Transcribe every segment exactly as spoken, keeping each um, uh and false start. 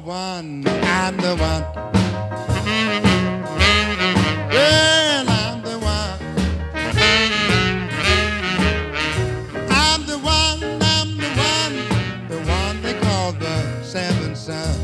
one, I'm the one. Well, I'm the one. I'm the one, I'm the one, the one they call the seventh son.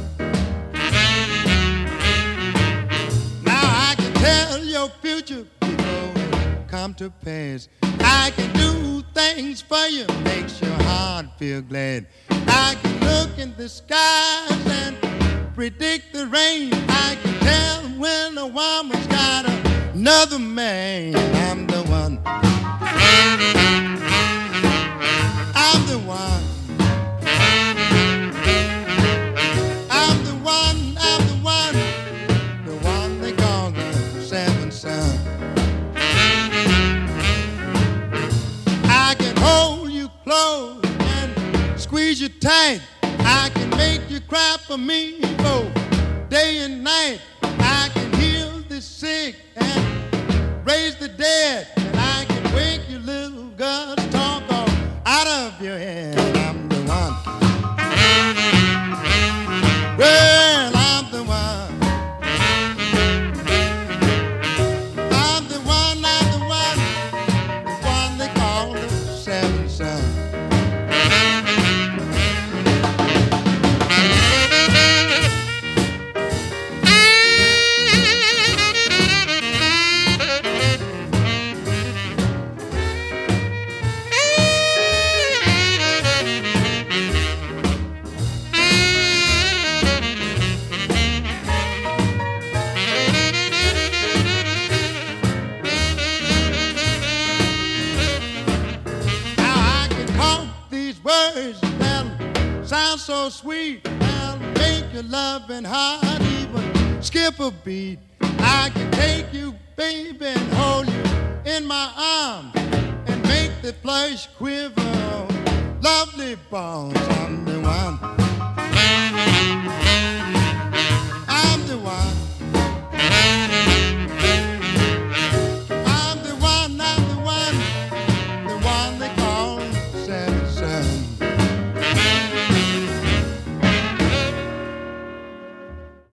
Now I can tell your future before it come to pass. I can do things for you, makes your heart feel glad. I can look in the skies and predict the rain. I can tell when a woman's got another man. I'm the one. I'm the one. I'm the one, I'm the one, the one they call the seventh son. I can hold you close and squeeze you tight. I can make you cry for me both day and night. I can heal the sick and raise the dead. And I can wake your little girl's talk off out of your head. I'm the one. Well, I'm the one. I'm the one, I'm the one, the one they call the seventh son. Sound so sweet, I'll make your loving heart even skip a beat. I can take you, baby, and hold you in my arms and make the flesh quiver. Lovely bones, I'm the one. I'm the one.